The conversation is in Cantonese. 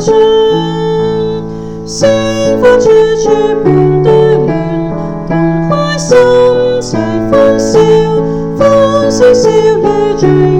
盡，鮮花處處伴對聯，同開心齊歡笑，歡聲笑語聚。